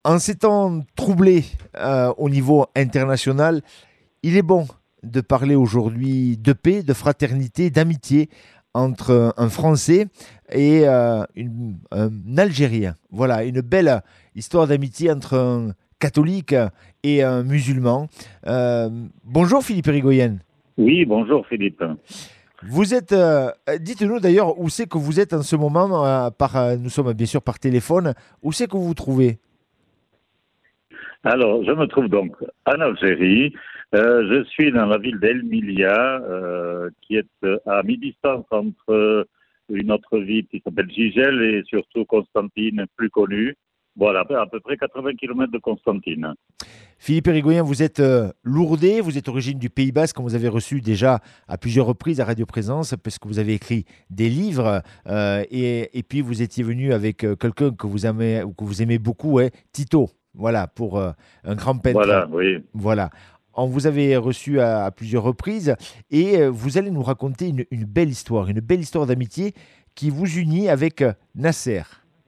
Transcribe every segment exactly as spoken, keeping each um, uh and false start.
En ces temps troublés euh, au niveau international, il est bon de parler aujourd'hui de paix, de fraternité, d'amitié entre un Français et euh, une- un Algérien. Voilà, une belle histoire d'amitié entre un catholique et un musulman. Euh, bonjour Philippe Rigoyen. Oui, bonjour Philippe. Vous êtes, euh, dites-nous d'ailleurs où c'est que vous êtes en ce moment, euh, par, euh, nous sommes bien sûr par téléphone, où c'est que vous vous trouvez? Alors, je me trouve donc en Algérie. Euh, je suis dans la ville d'El Milia, euh, qui est euh, à mi-distance entre une autre ville qui s'appelle Gigel et surtout Constantine, plus connue. Voilà, à peu près quatre-vingts kilomètres de Constantine. Philippe Rigoyen, vous êtes euh, lourdais, vous êtes origine du Pays Basque, qu'on vous avez reçu déjà à plusieurs reprises à Radio Présence, parce que vous avez écrit des livres, euh, et, et puis vous étiez venu avec euh, quelqu'un que vous aimez, ou que vous aimez beaucoup, ouais, Tito, voilà, pour euh, un grand peintre. Voilà, oui. Voilà. On vous avait reçu à, à plusieurs reprises, et euh, vous allez nous raconter une, une belle histoire, une belle histoire d'amitié qui vous unit avec euh, Nasser.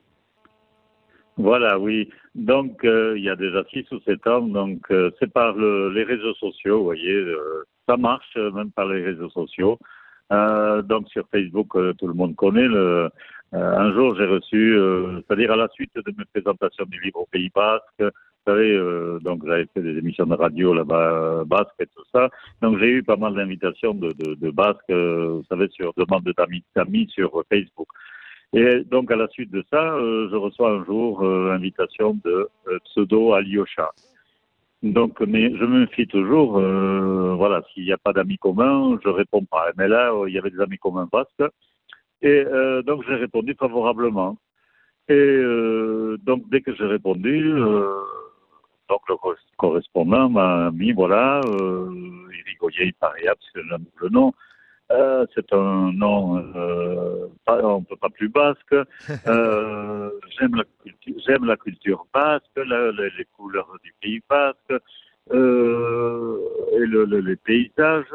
Voilà, oui. Donc, euh, il y a déjà six ou sept ans, donc euh, c'est par le- les réseaux sociaux, vous voyez, euh, ça marche euh, même par les réseaux sociaux. Euh, donc sur Facebook, euh, tout le monde connaît. Le, euh, un jour, j'ai reçu, euh, c'est-à-dire à la suite de mes présentations du livre au Pays Basque, vous savez, euh, donc j'avais fait des émissions de radio là-bas, euh, basque et tout ça. Donc j'ai eu pas mal d'invitations de, de, de basques, euh, vous savez, sur demande d'amis, d'amis sur Facebook. Et donc, à la suite de ça, euh, je reçois un jour euh, l'invitation de euh, Pseudo Alyosha. Donc, mais je me fie toujours, euh, voilà, s'il n'y a pas d'amis communs, je réponds pas. Mais là, euh, il y avait des amis communs basques. Et euh, donc, j'ai répondu favorablement. Et euh, donc, dès que j'ai répondu, euh, donc le correspondant m'a mis, voilà, euh, il rigolait, il paraît, parce que j'aime le nom. Euh, c'est un nom, euh, pas, on peut pas plus basque. Euh, j'aime la culture, j'aime la culture basque, la- la- les couleurs du pays basque, euh, et le, le- les paysages.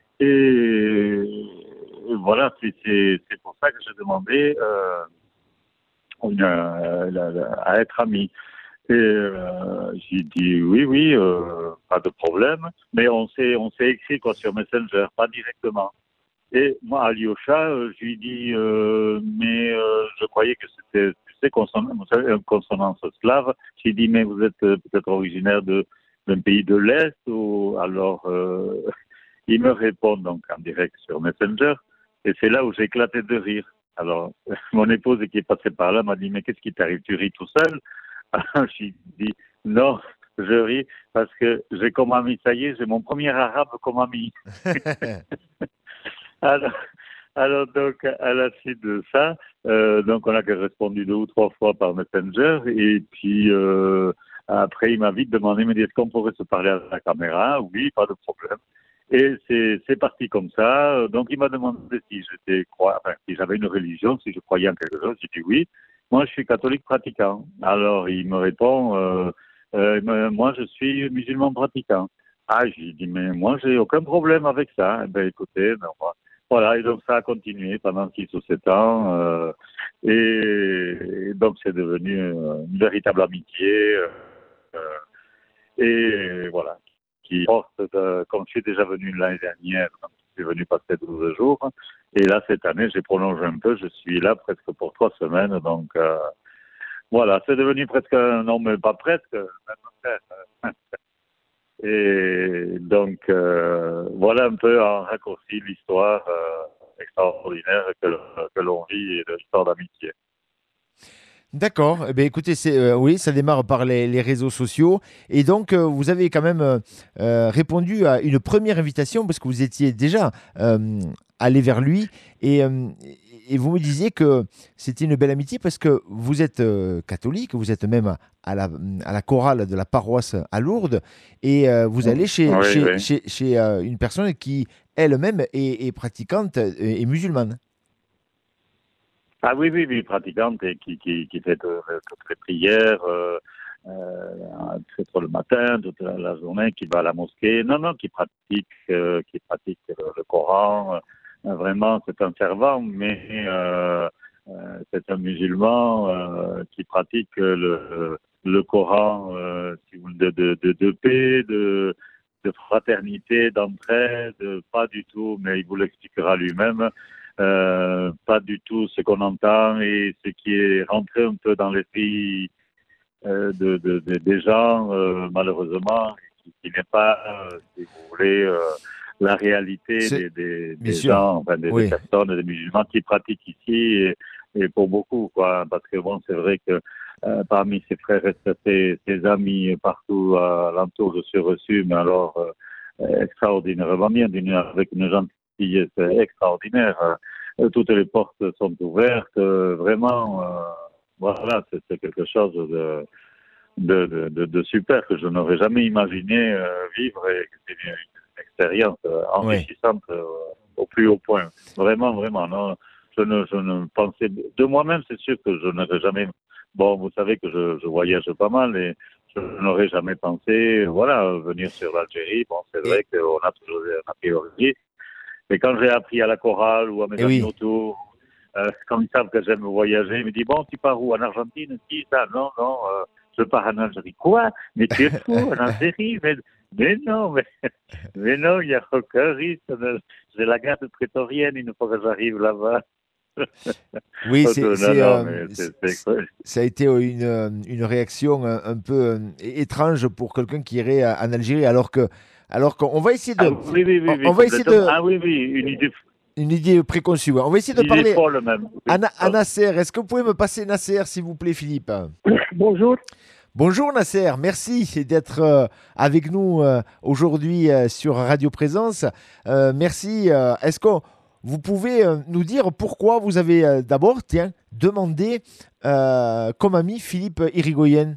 Et, et voilà, c'est c'est- c'est pour ça que j'ai demandé euh, une, euh, la- la- à être ami. Et euh, j'ai dit oui, oui, euh, pas de problème. Mais on s'est on s'est écrit quoi sur Messenger, pas directement. Et moi, à Lyosha, euh, je lui dis, euh, mais euh, je croyais que c'était, tu sais, consonance, vous savez, une consonance slave. J'ai dit, mais vous êtes euh, peut-être originaire de, d'un pays de l'Est ou alors euh, il me répond donc en direct sur Messenger. Et c'est là où j'ai éclaté de rire. Alors, mon épouse qui est passée par là m'a dit, mais qu'est-ce qui t'arrive? Tu ris tout seul? Alors, j'ai dit, non, je ris parce que j'ai comme ami, ça y est, j'ai mon premier arabe comme ami. Alors, alors donc, à la suite de ça, euh, donc on a répondu deux ou trois fois par Messenger et puis euh, après il m'a vite demandé, mais est-ce qu'on pourrait se parler à la caméra? Oui, pas de problème. Et c'est c'est parti comme ça. Donc il m'a demandé si j'étais croix, enfin, si j'avais une religion, si je croyais en quelque chose. J'ai dit oui. Moi, je suis catholique pratiquant. Alors il me répond, euh, euh, moi je suis musulman pratiquant. Ah, j'ai dit mais moi j'ai aucun problème avec ça. Eh ben écoutez, ben, moi, voilà, et donc ça a continué pendant six ou sept ans. Euh, et, et donc c'est devenu euh, une véritable amitié. Euh, et voilà, qui porte, de, comme je suis déjà venu l'année dernière, donc je suis venu passer douze jours. Et là, cette année, j'ai prolongé un peu. Je suis là presque pour trois semaines. Donc euh, voilà, c'est devenu presque un, non, mais pas presque, même un frère. Et donc, euh, voilà un peu en raccourci l'histoire euh, extraordinaire que, que l'on vit et l'histoire d'amitié. D'accord. Eh bien, écoutez, c'est, euh, oui, ça démarre par les, les réseaux sociaux. Et donc, euh, vous avez quand même euh, euh, répondu à une première invitation parce que vous étiez déjà euh, allé vers lui. Et, euh, et vous me disiez que c'était une belle amitié parce que vous êtes euh, catholique, vous êtes même à la, à la chorale de la paroisse à Lourdes. Et euh, vous allez chez, Oui, chez, oui. chez, chez, euh, une personne qui elle-même est, est pratiquante et, et musulmane. Ah oui, oui, oui, pratiquante et qui, qui, qui fait de- de- toutes les prières, euh, euh, très tôt le matin, toute la, la journée, qui va à la mosquée. Non, non, qui pratique, euh, qui pratique le, le Coran. Euh, vraiment, c'est un servant, mais euh, euh, c'est un musulman euh, qui pratique le, le Coran, euh, si vous, de, de, de, de paix, de, de fraternité, d'entraide, pas du tout, mais il vous l'expliquera lui-même, euh, pas du tout ce qu'on entend et ce qui est rentré un peu dans l'esprit euh, de, de, de, des gens, euh, malheureusement, qui, qui n'est pas, euh, si vous voulez, euh, la réalité C'est... des, des, Bien des sûr. gens, enfin des, des Oui. personnes, des musulmans qui pratiquent ici, et, et pour beaucoup, quoi, parce que bon, c'est vrai que euh, parmi ses frères et ses, ses amis partout à l'entour, je suis reçu, mais alors euh, extraordinairement bien, d'une, avec une gentillesse extraordinaire. Euh, toutes les portes sont ouvertes, euh, vraiment, euh, voilà, c'est, c'est quelque chose de, de, de, de, de super que je n'aurais jamais imaginé euh, vivre, et c'est une, une expérience euh, Oui. enrichissante euh, au plus haut point. Vraiment, vraiment, non. Je ne, je ne pensais de moi-même, c'est sûr que je n'aurais jamais. Bon, vous savez que je, je voyage pas mal et je n'aurais jamais pensé, voilà, venir sur l'Algérie. Bon, c'est vrai Et, qu'on a toujours un a priori. Mais quand j'ai appris à la chorale ou à mes et amis oui. autour, euh, quand ils savent que j'aime voyager, ils me disent bon, tu pars où? En Argentine? Si, ça, non, non, euh, je pars en Algérie. Quoi? Mais tu es fou, en Algérie? Mais, mais non, mais, mais non, il n'y a aucun risque. J'ai la garde prétorienne une fois que j'arrive là-bas. Oui, Non, c'est, c'est, non, euh, mais c'est, c'est- c'est... ça a été une, euh, une réaction un, un peu euh, étrange pour quelqu'un qui irait à- en Algérie, alors que, alors qu'on va essayer Ah de, oui, oui, on oui, on oui, va essayer complètement. de, Ah oui, oui, une idée, une idée préconçue. Ouais. On va essayer de une idée parler folle même. à, Oui. Na- à Nasser. Est-ce que vous pouvez me passer Nasser, s'il vous plaît, Philippe? Bonjour. Bonjour Nasser, merci d'être euh, avec nous euh, aujourd'hui euh, sur Radio Présence. Euh, merci. euh, Est-ce que vous pouvez euh, nous dire pourquoi vous avez euh, d'abord, tiens, demandé euh, comme ami Philippe Irigoyen?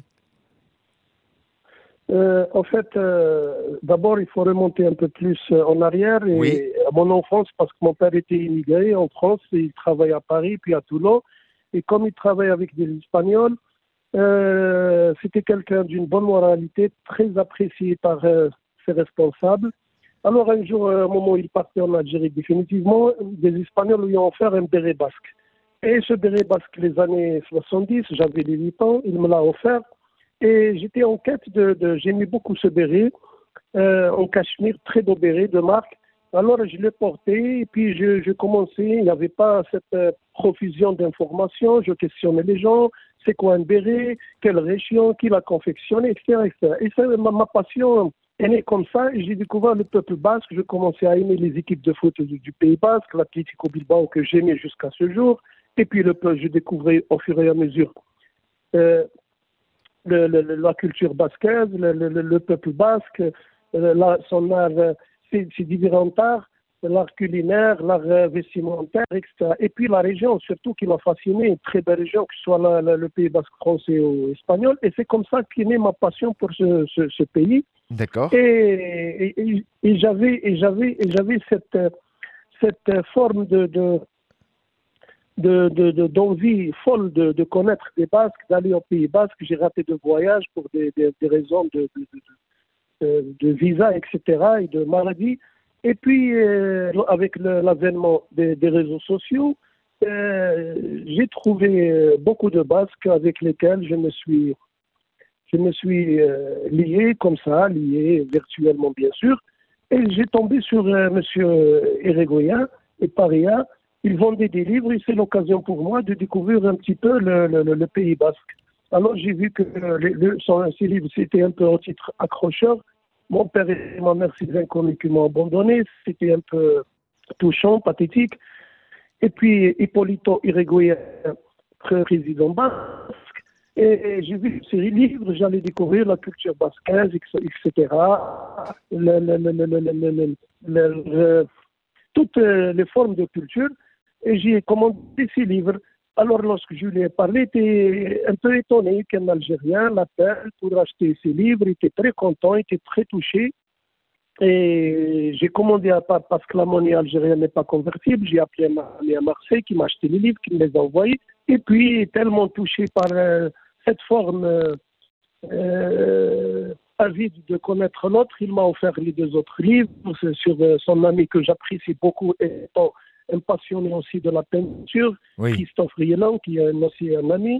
Euh, en fait, euh, d'abord, il faut remonter un peu plus euh, en arrière Oui, et à mon enfance, parce que mon père était immigré en France, et il travaillait à Paris, puis à Toulon. Et comme il travaillait avec des Espagnols, euh, c'était quelqu'un d'une bonne moralité, très apprécié par euh, ses responsables. Alors un jour, euh, au moment où il partait en Algérie définitivement, des Espagnols lui ont offert un béret basque. Et ce béret basque, les années soixante-dix, j'avais les huit ans, il me l'a offert. Et j'étais en quête de, de j'aimais beaucoup ce béret, euh, en cachemire, très beau béret de marque. Alors je l'ai porté et puis je, je commençais, il n'y avait pas cette euh, profusion d'informations, je questionnais les gens, c'est quoi un béret, quelle région, qui l'a confectionné, et cetera, et cetera. Et ça, ma, ma passion est née comme ça, et j'ai découvert le peuple basque, je commençais à aimer les équipes de foot du, du Pays Basque, l'Atlético Bilbao que j'aimais jusqu'à ce jour, et puis le, je découvrais au fur et à mesure euh, Le, le, la culture basquaise, le, le, le peuple basque, la, son art, ses, ses différents arts, l'art culinaire, l'art vestimentaire, et cetera. Et puis la région, surtout, qui m'a fasciné, une très belle région, que ce soit la, la, le Pays basque français ou espagnol. Et c'est comme ça qu'est née ma passion pour ce, ce, ce pays. d'accord. Et, et, et, et j'avais, et j'avais, et j'avais cette, cette forme de, de De, de, de, d'envie folle de, de connaître des Basques, d'aller au Pays Basque. J'ai raté de voyage pour des, des, des raisons de, de, de, de visa, et cetera, et de maladie. Et puis, euh, avec le, l'avènement des, des réseaux sociaux, euh, j'ai trouvé beaucoup de Basques avec lesquels je me suis, je me suis euh, lié comme ça, lié virtuellement bien sûr. Et j'ai tombé sur euh, M. Irigoyen et Paria. Ils vendaient des livres et c'est l'occasion pour moi de découvrir un petit peu le, le, le Pays basque. Alors j'ai vu que le, le, son, ces livres, c'était un peu un titre accrocheur. Mon père et ma mère, c'est des inconnus qui m'ont abandonné. C'était un peu touchant, pathétique. Et puis Hippolito Irigoyen, président basque. Et j'ai vu ces livres, j'allais découvrir la culture basquaise, et cetera. Le, le, le, le, le, le, le, le, toutes les formes de culture. Et j'ai commandé ces livres. Alors, lorsque je lui ai parlé, il était un peu étonné qu'un Algérien l'appelle pour acheter ces livres. Il était très content, il était très touché. Et j'ai commandé à part parce que la monnaie algérienne n'est pas convertible. J'ai appelé un ami à Marseille qui m'a acheté les livres, qui me les a envoyés. Et puis, tellement touché par euh, cette forme euh, euh, avide de connaître l'autre, il m'a offert les deux autres livres sur euh, son ami que j'apprécie beaucoup, étant un passionné aussi de la peinture, Oui, Christophe Rieland, qui est aussi un ami.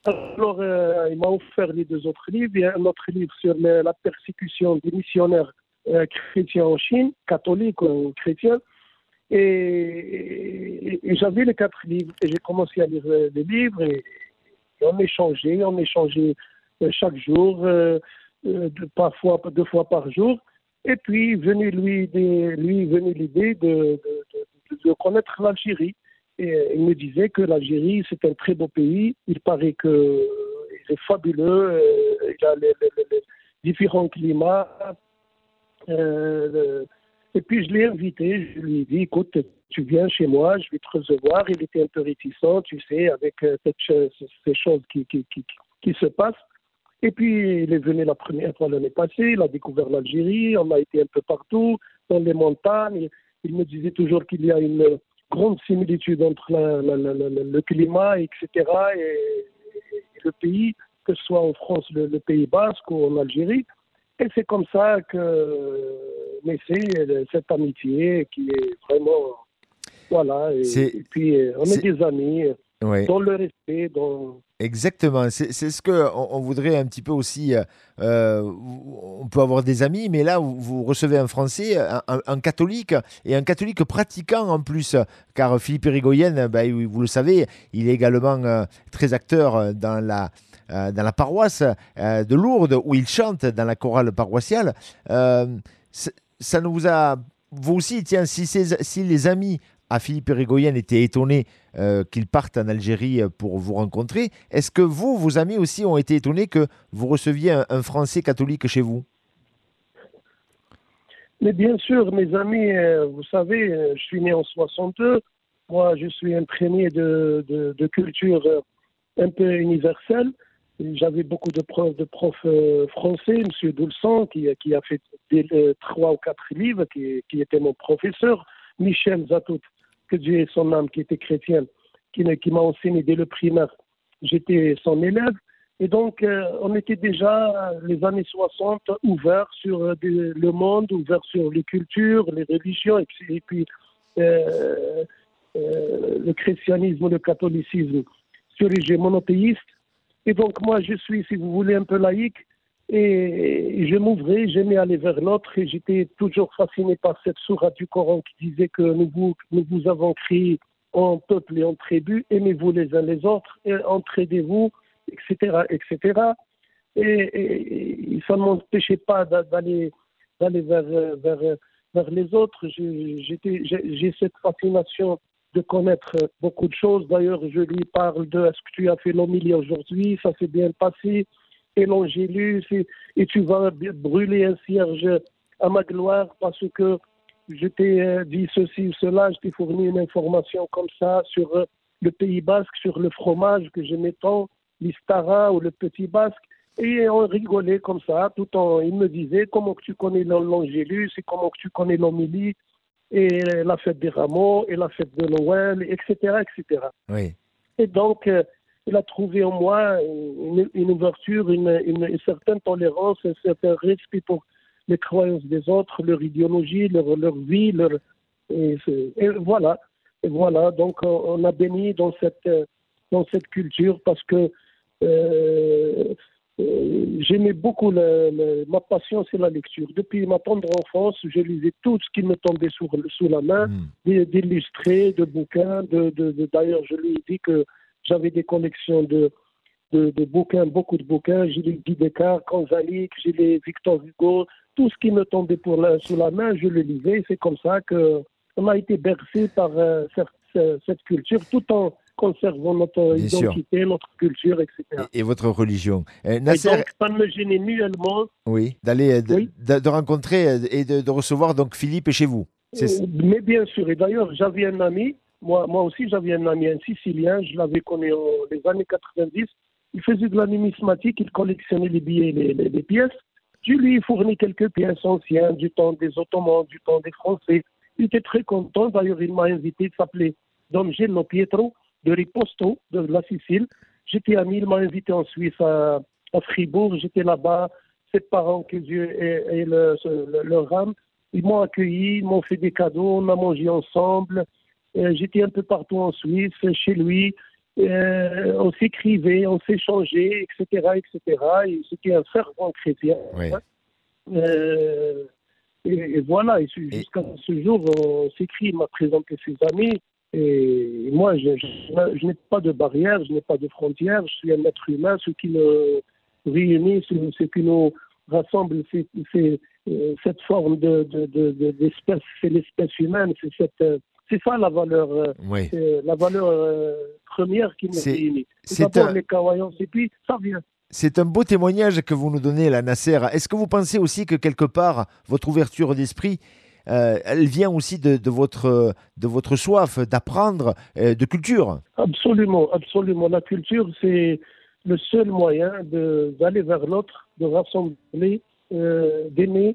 Alors, euh, il m'a offert les deux autres livres. Il y a un autre livre sur le- la persécution des missionnaires euh, chrétiens en Chine, catholiques ou chrétiens. Et, et- et j'avais les quatre livres. Et j'ai commencé à lire euh, les livres. Et, et on échangeait, on échangeait euh, chaque jour, euh, euh, de- parfois deux fois par jour. Et puis, venait lui, des- lui venait l'idée de, de- de- de connaître l'Algérie. Et euh, il me disait que l'Algérie, c'est un très beau pays. Il paraît que euh, il est fabuleux. euh, Il a les, les- les- les différents climats. Euh, le- et puis, je l'ai invité. Je lui ai dit, écoute, tu viens chez moi, je vais te recevoir. Il était un peu réticent, tu sais, avec euh, cette chose- ces choses qui, qui, qui, qui se passent. Et puis, il est venu la première fois l'année passée, il a découvert l'Algérie, on a été un peu partout, dans les montagnes. Il me disait toujours qu'il y a une grande similitude entre la- la- la- la- le climat, et cetera, et, et le pays, que ce soit en France, le, le Pays Basque ou en Algérie. Et c'est comme ça que naissait euh, cette amitié qui est vraiment... Voilà, et, C'est, et puis euh, on est c'est, des amis, euh, ouais. dans le respect, dans... Exactement, c'est c'est ce que on, on voudrait un petit peu aussi. euh, euh, on peut avoir des amis, mais là, vous, vous recevez un Français, un, un- un catholique, et un catholique pratiquant en plus, car Philippe Irigoyen, ben, vous vous le savez, il est également euh, très acteur euh, dans la, euh, dans la paroisse euh, de Lourdes, où il chante dans la chorale paroissiale. Euh, c'est- ça nous vous a... Vous aussi, tiens, si, ces- si les amis à Philippe Irigoyen étaient étonnés euh, qu'il parte en Algérie euh, pour vous rencontrer. Est-ce que vous, vos amis aussi, ont été étonnés que vous receviez un, un Français catholique chez vous? Mais bien sûr, mes amis, euh, vous savez, euh, je suis né en soixante-deux. Moi, je suis imprégné de, de, de culture euh, un peu universelle. Et j'avais beaucoup de profs, de profs euh, français, M. Doulsan, qui, qui a fait des, euh, trois ou quatre livres, qui, qui était mon professeur. Michel Zatout, que Dieu ait son âme, qui était chrétien, qui, qui m'a enseigné dès le primaire. J'étais son élève. Et donc, euh, on était déjà, euh, les années soixante, ouverts sur euh, de- le monde, ouverts sur les cultures, les religions, et puis, et puis, euh, euh, le christianisme, le catholicisme, sur les religions monothéistes. Et donc, moi, je suis, si vous voulez, un peu laïque, et je m'ouvrais, j'aimais aller vers l'autre, et j'étais toujours fasciné par cette sourate du Coran qui disait que nous vous, nous vous avons créé en peuple et en tribu, aimez-vous les uns les autres, et entraidez-vous, et cetera, et cetera. Et, et, et ça ne m'empêchait pas d'a- d'aller d'aller vers, euh, vers, euh, vers les autres. J'ai j'étais- j'ai- j'ai cette fascination de connaître beaucoup de choses. D'ailleurs, je lui parle de est-ce que tu as fait l'homélie aujourd'hui, ça s'est bien passé, et l'angélus, et, et tu vas b- brûler un cierge à ma gloire parce que je t'ai euh, dit ceci ou cela, je t'ai fourni une information comme ça sur euh, le Pays Basque, sur le fromage que j'aimais tant, l'Istara ou le Petit Basque. Et on rigolait comme ça, tout en, il me disait comment que tu connais l'an- l'Angélus et comment que tu connais l'homélie et la fête des Rameaux et la fête de Noël, et cetera, et cetera. Oui. Et donc, euh, il a trouvé en moi une, une ouverture, une, une, une certaine tolérance, un certain respect pour les croyances des autres, leur idéologie, leur, leur vie, leur, et, c'est- et voilà. Et voilà, donc on, on a béni dans cette, euh, dans cette culture parce que euh, euh, j'aimais beaucoup le- le- ma passion, c'est la lecture. Depuis ma tendre enfance, je lisais tout ce qui me tombait sous, sous la main, Hmm. des- d'illustrés, de bouquins. De, de, de- D'ailleurs, je lui ai dit que j'avais des collections de, de, de bouquins, beaucoup de bouquins. J'ai les Guy Descartes, Kanzalik, j'ai les Victor Hugo. Tout ce qui me tombait pour la- sous la main, je le lisais. C'est comme ça qu'on a été bercé par euh, cette, cette culture, tout en conservant notre Bien sûr. identité, notre culture, et cetera. Et, et votre religion. Euh, Et Nasser, donc, ça ne me gênait nullement. oui, d'aller, euh, de, Oui. de- de rencontrer euh, et de, de recevoir donc Philippe chez vous. C'est Euh, Mais bien sûr, et d'ailleurs, j'avais un ami, moi, moi aussi j'avais un ami, un Sicilien, je l'avais connu en les années quatre-vingt-dix. Il faisait de la numismatique, il collectionnait les billets, les, les, les pièces. Je lui ai fourni quelques pièces anciennes du temps des Ottomans, du temps des Français. Il était très content, d'ailleurs, il m'a invité, il s'appelait Don Gello Pietro de Riposto, de la Sicile. J'étais ami, il m'a invité en Suisse, à, à Fribourg, j'étais là-bas. Ses parents, que Dieu ait, ait le, le, leur âme, ils m'ont accueilli, ils m'ont fait des cadeaux, on a mangé ensemble. Euh, J'étais un peu partout en Suisse, chez lui. Euh, on s'écrivait, on s'échangeait, et cetera, et cetera. Et c'était un fervent chrétien. Oui. Hein. Euh, et, et voilà, et Et jusqu'à ce jour, on s'écrit, il m'a présenté ses amis. Et moi, je, je, je n'ai pas de barrière, je n'ai pas de frontières, je suis un être humain. Ce qui nous réunit, ce, ce qui nous rassemble, c'est, c'est euh, cette forme de, de, de, de, d'espèce, c'est l'espèce humaine, c'est cette, euh, c'est ça la valeur, euh, oui. c'est la valeur euh, première qui nous C'est, réunit. Et c'est d'abord un, les Kawaïans, et puis ça vient. c'est un beau témoignage que vous nous donnez, là, Nasser. Est-ce que vous pensez aussi que quelque part, votre ouverture d'esprit, euh, elle vient aussi de, de, votre, de votre soif d'apprendre, euh, de culture? Absolument, absolument. La culture, c'est le seul moyen de, d'aller vers l'autre, de rassembler, euh, d'aimer,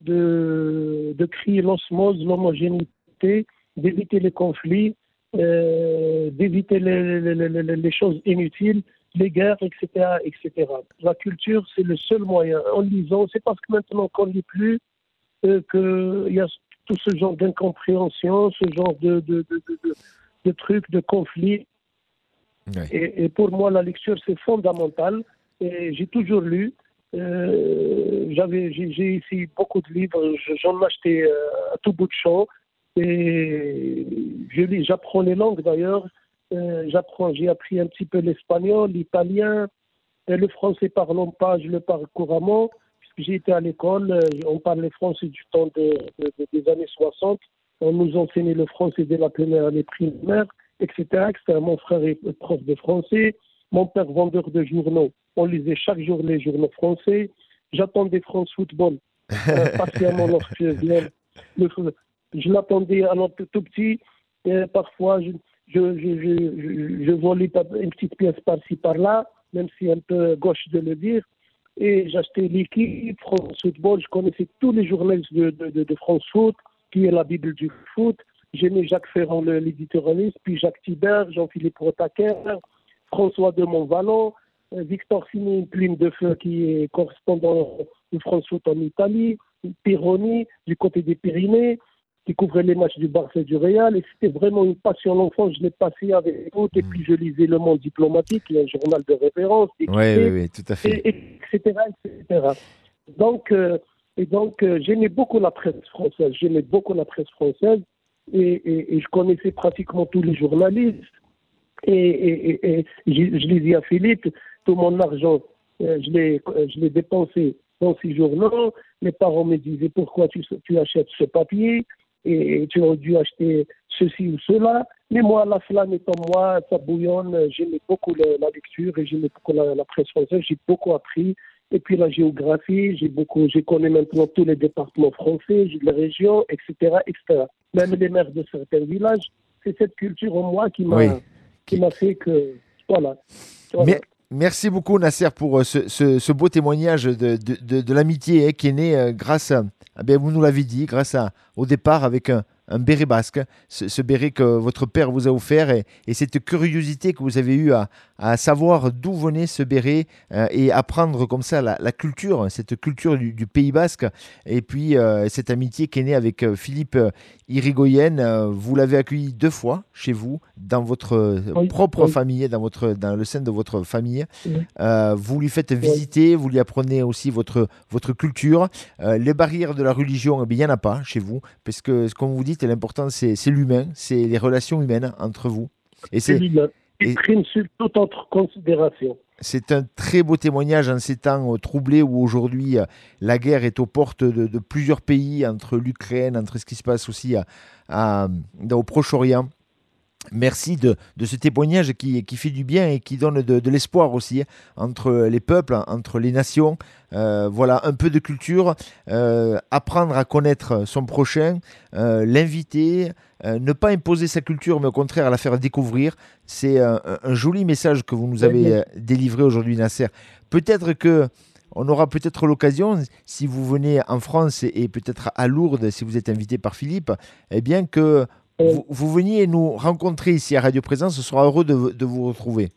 de, de créer l'osmose, l'homogénéité, d'éviter les conflits, euh, d'éviter les, les, les, les- les choses inutiles, les guerres, et cetera, et cetera. La culture, c'est le seul moyen. En lisant, c'est parce que maintenant qu'on ne lit plus, euh, qu'il y a tout ce genre d'incompréhension, ce genre de, de, de, de, de, de trucs, de conflits. Oui. Et, et pour moi, la lecture, c'est fondamental. Et j'ai toujours lu. Euh, j'avais, j'ai, j'ai ici beaucoup de livres. Je- J'en ai acheté euh, à tout bout de champ. Et je lis, j'apprends les langues d'ailleurs. Euh, j'apprends, j'ai appris un petit peu l'espagnol, l'italien. Et le français, parlons pas, je le parle couramment. Puisque j'ai été à l'école, euh, on parlait français du temps de, de- de- des années soixante. On nous enseignait le français dès la première année primaire, et cetera, et cetera. Mon frère est prof de français, mon père vendeur de journaux. On lisait chaque jour les journaux français. J'attendais France Football euh, patiemment lorsque vient le foot. Je l'attendais alors tout, tout petit. Et parfois, je, je, je, je, je, je volais pas- une petite pièce par-ci, par-là, même si un peu gauche de le dire. Et j'achetais l'équipe, France Football. Je connaissais tous les journalistes de, de, de, de France Foot, qui est la Bible du foot. J'aimais Jacques Ferrand, le- l'éditorialiste, puis Jacques Thibert, Jean-Philippe Rotaquer, François de Montvalon, euh, Victor Sini, une plume de feu qui est correspondant de France Foot en Italie, Pironi, du côté des Pyrénées, qui couvrait les matchs du Barça et du Real. Et c'était vraiment une passion d'enfant. Je l'ai passé avec foot. Et puis je lisais Le Monde diplomatique, qui est un journal de référence, Oui, oui, équipé, oui, tout à fait. et, etc., et cetera. Donc, euh, et donc euh, j'aimais beaucoup la presse française. J'aimais beaucoup la presse française. Et, et, et je connaissais pratiquement tous les journalistes. Et, et, et, et je, je l'ai dit à Philippe, tout mon argent, euh, je l'ai euh, je l'ai dépensé dans ces journaux. Les parents me disaient pourquoi tu, tu achètes ce papier et, et tu aurais dû acheter ceci ou cela. Mais moi, la flamme est en moi, ça bouillonne. J'aimais beaucoup le- la lecture et j'aimais beaucoup la, la presse française. J'ai beaucoup appris. Et puis la géographie, j'ai beaucoup, j'ai connu maintenant tous les départements français, j'ai les régions, et cetera, et cetera. Même les maires de certains villages. C'est cette culture en moi qui Oui. m'a qui Qui- m'a fait que voilà. Mais- Voilà. Merci beaucoup, Nasser, pour euh, ce, ce- ce beau témoignage de, de- de- de l'amitié, hein, qui est né euh, grâce, à, ah ben, vous nous l'avez dit, grâce à, au départ avec un, un béret basque, ce, ce béret que votre père vous a offert, et, et cette curiosité que vous avez eue à, à savoir d'où venait ce béret, euh, et apprendre comme ça la, la culture, cette culture du, du Pays basque, et puis euh, cette amitié qui est née avec euh, Philippe euh, Irigoyen. Euh, vous l'avez accueilli deux fois chez vous, dans votre euh, Oui, propre oui, famille, dans, votre, dans le sein de votre famille. oui, Euh, vous lui faites oui. visiter, vous lui apprenez aussi votre, votre culture. Euh, les barrières de la religion, eh bien, il n'y en a pas chez vous, parce que, comme vous dites, l'important, c'est c'est l'humain, c'est les relations humaines entre vous. Et C'est c'est lui-même. Il et prime sur toute autre considération. c'est un très beau témoignage en ces temps euh, troublés où aujourd'hui euh, la guerre est aux portes de, de plusieurs pays, entre l'Ukraine, entre ce qui se passe aussi à, à- dans- au Proche-Orient. Merci de, de ce témoignage qui, qui fait du bien et qui donne de, de l'espoir aussi, hein, entre les peuples, entre les nations. Euh, voilà, un peu de culture, euh, apprendre à connaître son prochain, euh, l'inviter, euh, ne pas imposer sa culture, mais au contraire la faire découvrir. C'est un, un- un joli message que vous nous Oui, avez bien euh, délivré aujourd'hui, Nasser. Peut-être que on aura peut-être l'occasion, si vous venez en France et, et peut-être à Lourdes, si vous êtes invité par Philippe, eh bien que sûr. vous, vous veniez nous rencontrer ici à Radio Présence. Ce sera heureux de, de vous retrouver.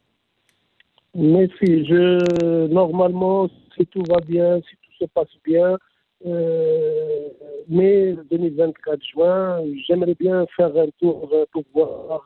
Mais si je, normalement, si tout va bien, si tout se passe bien, euh, mai deux mille vingt-quatre juin, j'aimerais bien faire un tour euh, pour voir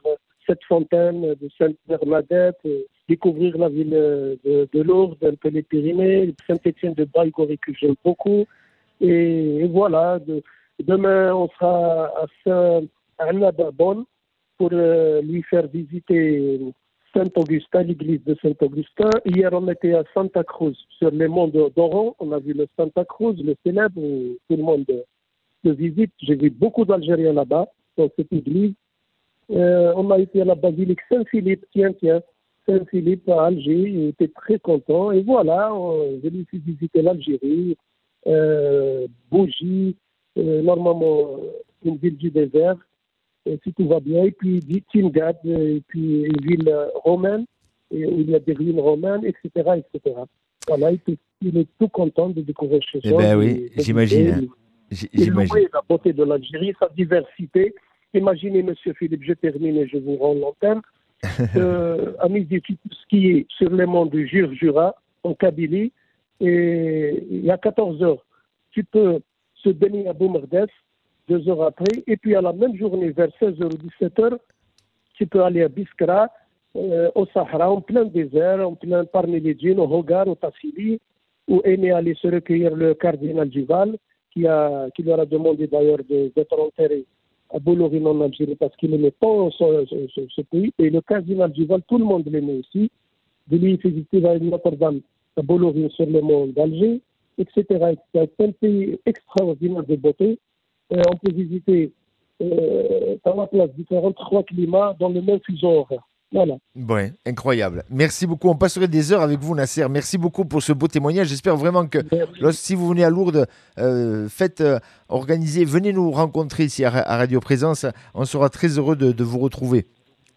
cette fontaine de Sainte-Bernadette, euh, découvrir la ville euh, de, de Lourdes, un peu les Pyrénées, Saint-Étienne de Baïgorry que j'aime beaucoup. Et, et voilà, de, demain on sera à Saint-Anna-Babonne pour euh, lui faire visiter Saint-Augustin, l'église de Saint-Augustin. Hier, on était à Santa Cruz, sur les monts d'Oran. On a vu le Santa Cruz, le célèbre, où tout le monde le visite. J'ai vu beaucoup d'Algériens là-bas, dans cette église. Euh, on a été à la basilique Saint-Philippe, tiens, tiens, Saint-Philippe à Alger. Il était très content. Et voilà, on, je lui ai fait visiter l'Algérie, euh, Bougie, euh, normalement une ville du désert. Et si tout va bien, et puis Tingad, et puis une ville romaine, et où il y a des ruines romaines, et cetera, et cetera. Voilà, il est, il est tout content de découvrir ce Eh ben oui, j'imagine. Il louait la beauté de l'Algérie, sa diversité. Imaginez, Monsieur Philippe, je termine et je vous rends l'antenne. euh, à midi, tu peux skier sur les monts du Jura, en Kabylie, et il y a quatorze heures, tu peux se baigner à Boumerdès, deux heures après, et puis à la même journée, vers seize heures ou dix-sept heures, tu peux aller à Biskra, euh, au Sahara, en plein désert, en plein parmi les djinns, au Hogar, au Tassili, où est allé se recueillir le cardinal Duval, qui, a, qui leur a demandé d'ailleurs de, d'être enterré à Boulogne en Algérie, parce qu'il n'aimait pas ce, ce, ce pays. Et le cardinal Duval, tout le monde l'aimait aussi. De lui, il fait visiter à Notre-Dame, à Boulogne, sur le mont d'Alger, et cetera. C'est un pays extraordinaire de beauté. Euh, on peut visiter euh, par la place différentes, trois climats dans le même fuseau horaire. Voilà. Ouais, incroyable. Merci beaucoup. On passerait des heures avec vous, Nasser. Merci beaucoup pour ce beau témoignage. J'espère vraiment que lorsque, si vous venez à Lourdes, euh, faites euh, organiser, venez nous rencontrer ici à, à Radio Présence. On sera très heureux de, de vous retrouver.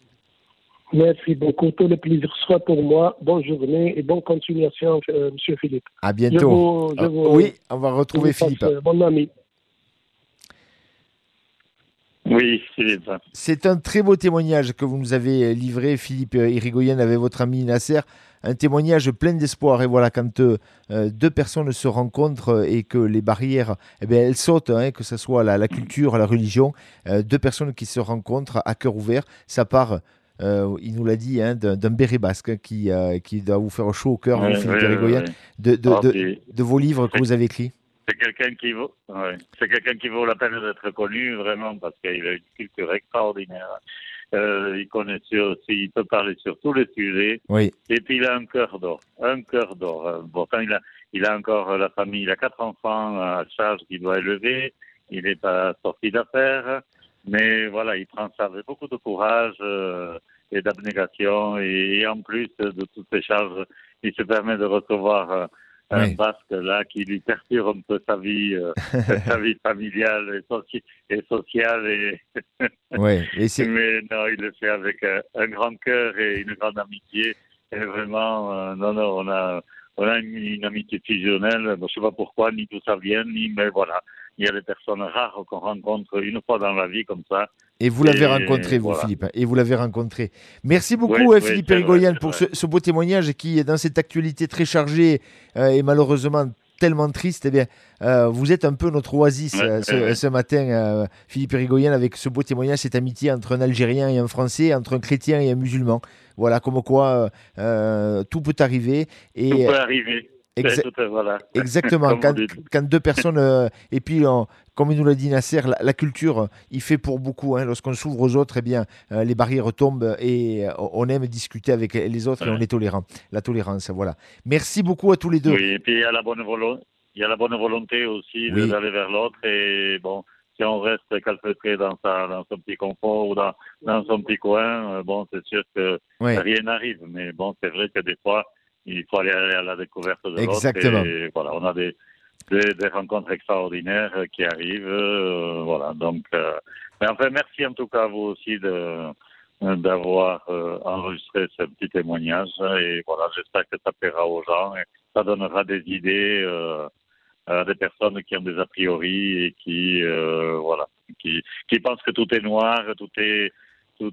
Merci beaucoup. Tout le plaisir soit pour moi. Bonne journée et bonne continuation, euh, Monsieur Philippe. À bientôt. Je vous, je vous, euh, oui, on va retrouver Philippe. Passe, euh, mon ami. Oui, Philippe. C'est un très beau témoignage que vous nous avez livré, Philippe Irigoyen, avec votre ami Nasser. Un témoignage plein d'espoir. Et voilà, quand euh, deux personnes se rencontrent et que les barrières, eh bien, elles sautent, hein, que ce soit la, la culture, la religion, euh, deux personnes qui se rencontrent à cœur ouvert, ça part, euh, il nous l'a dit, hein, d'un, d'un béret basque qui, euh, qui doit vous faire chaud au cœur, ouais, vous, Philippe ouais, Irigoyen, ouais. de, de, Oh, de, puis... de vos livres que vous avez écrits. C'est quelqu'un qui vaut, ouais. C'est quelqu'un qui vaut la peine d'être connu, vraiment, parce qu'il a une culture extraordinaire. Euh, il connaît sur, il peut parler sur tous les sujets. Oui. Et puis il a un cœur d'or, un cœur d'or. Pourtant, il a, il a encore la famille, il a quatre enfants à charge qu'il doit élever. Il n'est pas sorti d'affaires, mais voilà, il prend ça avec beaucoup de courage euh, et d'abnégation. Et, et en plus de toutes ces charges, il se permet de recevoir euh, un oui. basque là qui lui perturbe un peu sa vie, euh, sa vie familiale et, soci- et sociale. Et oui, et c'est... Mais non, il le fait avec un, un grand cœur et une grande amitié. Et vraiment, euh, non, non, on a, on a une, une amitié fusionnelle. Je ne sais pas pourquoi, ni d'où ça vient, ni, mais voilà. Il y a des personnes rares qu'on rencontre une fois dans la vie comme ça. Et vous l'avez et rencontré, vous, voilà. Philippe. Et vous l'avez rencontré. Merci beaucoup, oui, euh, Philippe oui, Irigoyen, vrai, pour ce, ce beau témoignage qui, dans cette actualité très chargée euh, et malheureusement tellement triste, eh bien, euh, vous êtes un peu notre oasis ouais, euh, ce, ouais. ce matin, euh, Philippe Irigoyen, avec ce beau témoignage, cette amitié entre un Algérien et un Français, entre un chrétien et un musulman. Voilà, comme quoi euh, tout peut arriver. Et, tout peut arriver. Exa- tout, voilà. Exactement, quand, quand deux personnes, euh, et puis on, comme il nous l'a dit Nasser, la, la culture, il fait pour beaucoup. Hein. Lorsqu'on s'ouvre aux autres, eh bien, euh, les barrières tombent et euh, on aime discuter avec les autres ouais. et on est tolérant. La tolérance, voilà. Merci beaucoup à tous les deux. Oui, et puis il y a la bonne volonté, il y a la bonne volonté aussi oui. d'aller vers l'autre et bon, si on reste calfeutré dans sa, dans son petit confort ou dans, dans son petit coin, euh, bon, c'est sûr que oui. rien n'arrive. Mais bon, c'est vrai que des fois, il faut aller à la découverte de Exactement. l'autre. Et voilà, on a des, des, des rencontres extraordinaires qui arrivent. Euh, voilà, donc, euh, mais enfin, merci en tout cas à vous aussi de, d'avoir euh, enregistré ce petit témoignage. Et voilà, j'espère que ça plaira aux gens et ça donnera des idées euh, à des personnes qui ont des a priori et qui, euh, voilà, qui, qui pensent que tout est noir, tout est, tout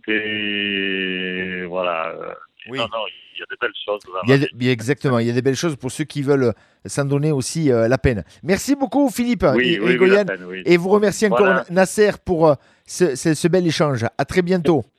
est, voilà. Oui. Non, non, il y a des belles choses. Il y a de, exactement, il y a des belles choses pour ceux qui veulent s'en donner aussi euh, la peine. Merci beaucoup Philippe oui, et, oui, et Goyen, oui, oui. et vous remercie encore voilà. Nasser pour euh, ce, ce, ce bel échange. À très bientôt.